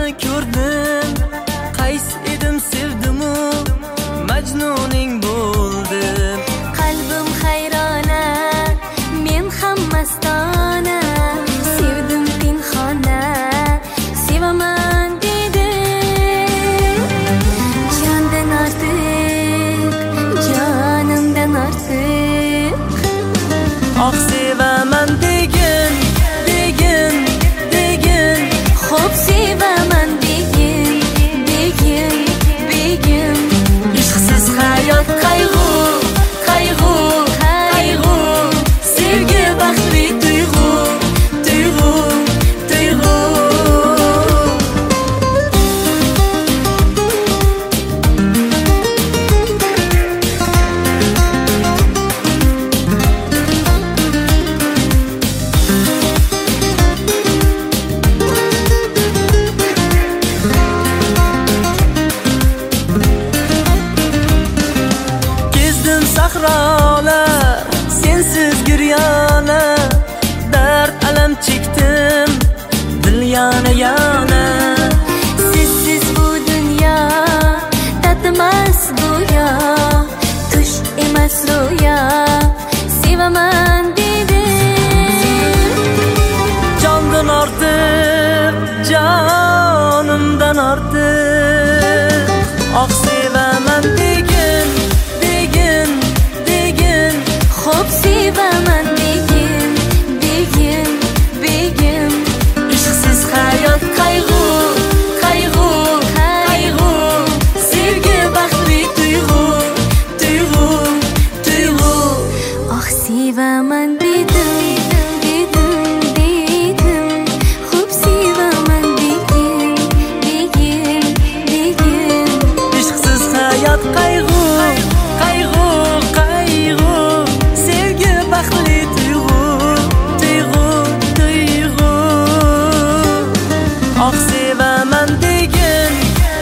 ko'rdim, qays edim sevdimu majnuning bo'ldim. Qalbim hayrona, men ham mastona, sevdim pinhona, sevaman dedim. Jondan ortiq, jonimdan ortiq. Ah sevaman degin, Xo'p sevaman degin. ishqsiz hayot qayg'u, sevgi baxtli tuyg'u. Sahrolar, sensiz giryona, dard alam chekdim, dil yana. Sizsiz bu dunyo tatimas go'yo, tush emas ro'yo, sevaman dedim. Jondan ortiq, jonimdan ortiq. Ah sevaman degin, Xo'p sevaman degin. ishqsiz hayot qayg'u, sevgi baxtli tuyg'u. Oh sevaman dedim. Xo'p sevaman degin. ishqsiz hayot qayg'u, sevgi baxtli tuyg'u. Ah sevaman degin,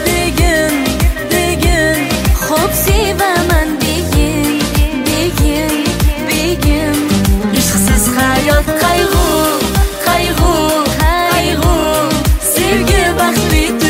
Xo'p sevaman degin. ishqsiz hayot qayg'u, sevgi baxtli tuyg'u.